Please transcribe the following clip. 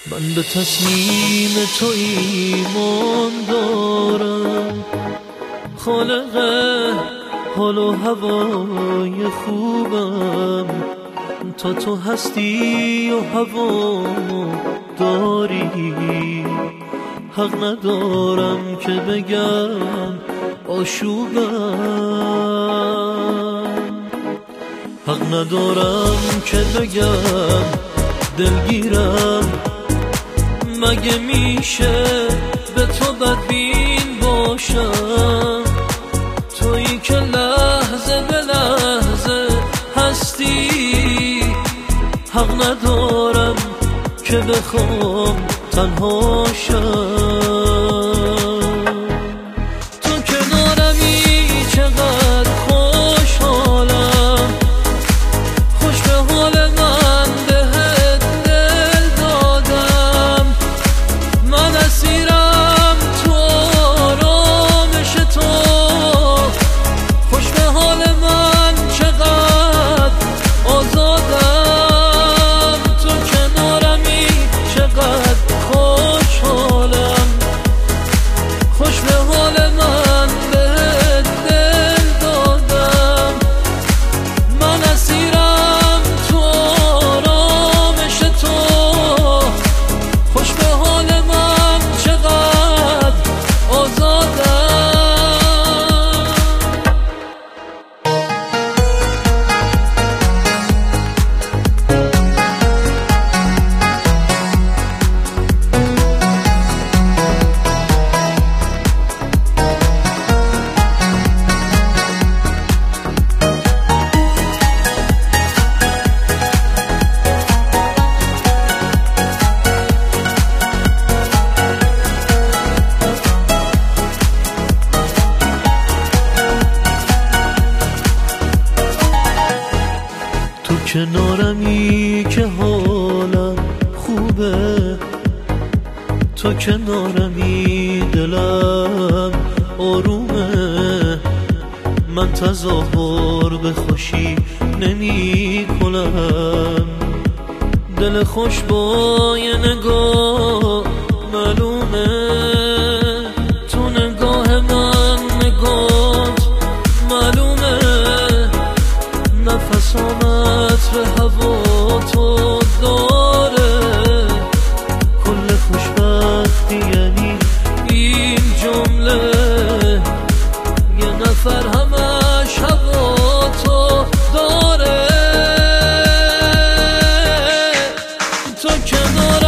من به تصمیم تو ایمان دارم، خالق حال و هوای خوبم. تا تو هستی و هوامو داری، حق ندارم که بگم آشوبم، حق ندارم که بگم دلگیرم. مگه میشه به تو بدبین باشم؟ تویی که لحظه به لحظه هستی، حق ندارم که بخوام تنها شم. تو کنارمی چقدر خوشحالم، خوش به حال من بهت دل دادم. من اسیرم تو آرامش تو، خوش به حال من چقدر آزادم. تو کنارمی چقدر خوشحالم، خوش به حال من بهت دل دادم. من اسیرم تو آرامش تو، خوش به حال من چقدر آزادم. تو کنارمی که حالم خوبه، تو کنارمی دلم آرومه. من تظاهر به خوشی نمی کنم، دل خوش با یه نگاه معلومه. تو نگاه من نگات معلومه، نفسامت به هوا تو داره. کل خوشبختی یعنی این جمله، یه نفر همش هوا تو داره. تو کنار